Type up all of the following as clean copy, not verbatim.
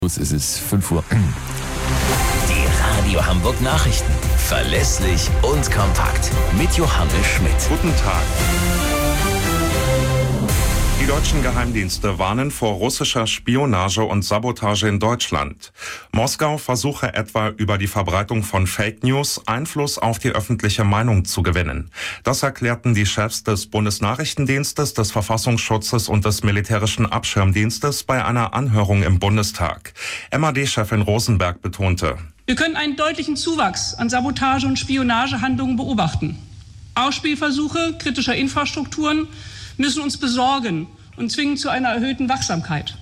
Es ist 5 Uhr. Die Radio Hamburg Nachrichten. Verlässlich und kompakt. Mit Johannes Schmidt. Guten Tag. Die deutschen Geheimdienste warnen vor russischer Spionage und Sabotage in Deutschland. Moskau versuche etwa über die Verbreitung von Fake News Einfluss auf die öffentliche Meinung zu gewinnen. Das erklärten die Chefs des Bundesnachrichtendienstes, des Verfassungsschutzes und des Militärischen Abschirmdienstes bei einer Anhörung im Bundestag. MAD-Chefin Rosenberg betonte: Wir können einen deutlichen Zuwachs an Sabotage- und Spionagehandlungen beobachten. Ausspielversuche kritischer Infrastrukturen müssen uns besorgen und zwingen zu einer erhöhten Wachsamkeit.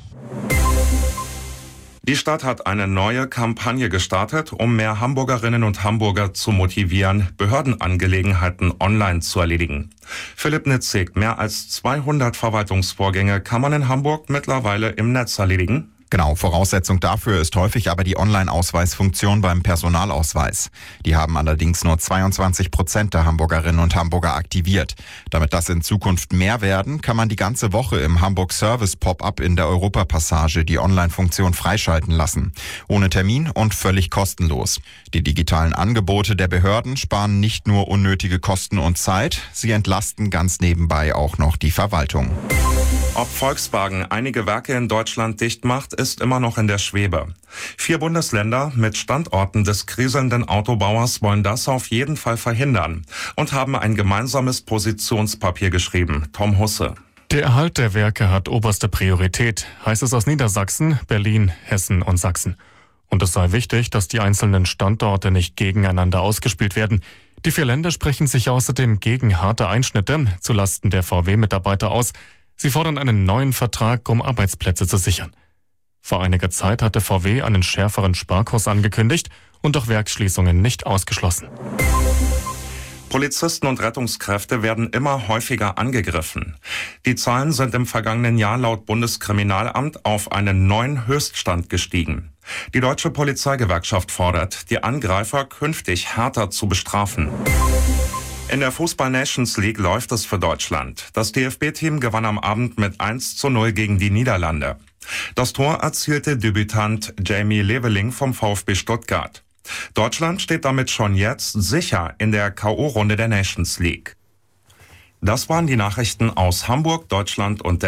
Die Stadt hat eine neue Kampagne gestartet, um mehr Hamburgerinnen und Hamburger zu motivieren, Behördenangelegenheiten online zu erledigen. Philipp Nitzig, mehr als 200 Verwaltungsvorgänge kann man in Hamburg mittlerweile im Netz erledigen. Genau, Voraussetzung dafür ist häufig aber die Online-Ausweisfunktion beim Personalausweis. Die haben allerdings nur 22% der Hamburgerinnen und Hamburger aktiviert. Damit das in Zukunft mehr werden, kann man die ganze Woche im Hamburg Service Pop-up in der Europapassage die Online-Funktion freischalten lassen. Ohne Termin und völlig kostenlos. Die digitalen Angebote der Behörden sparen nicht nur unnötige Kosten und Zeit, sie entlasten ganz nebenbei auch noch die Verwaltung. Ob Volkswagen einige Werke in Deutschland dicht macht, ist immer noch in der Schwebe. 4 Bundesländer mit Standorten des kriselnden Autobauers wollen das auf jeden Fall verhindern und haben ein gemeinsames Positionspapier geschrieben. Tom Husse. Der Erhalt der Werke hat oberste Priorität, heißt es aus Niedersachsen, Berlin, Hessen und Sachsen. Und es sei wichtig, dass die einzelnen Standorte nicht gegeneinander ausgespielt werden. Die 4 Länder sprechen sich außerdem gegen harte Einschnitte zulasten der VW-Mitarbeiter aus. Sie fordern einen neuen Vertrag, um Arbeitsplätze zu sichern. Vor einiger Zeit hatte VW einen schärferen Sparkurs angekündigt und auch Werksschließungen nicht ausgeschlossen. Polizisten und Rettungskräfte werden immer häufiger angegriffen. Die Zahlen sind im vergangenen Jahr laut Bundeskriminalamt auf einen neuen Höchststand gestiegen. Die Deutsche Polizeigewerkschaft fordert, die Angreifer künftig härter zu bestrafen. In der Fußball-Nations League läuft es für Deutschland. Das DFB-Team gewann am Abend mit 1:0 gegen die Niederlande. Das Tor erzielte Debütant Jamie Leveling vom VfB Stuttgart. Deutschland steht damit schon jetzt sicher in der K.O.-Runde der Nations League. Das waren die Nachrichten aus Hamburg, Deutschland und der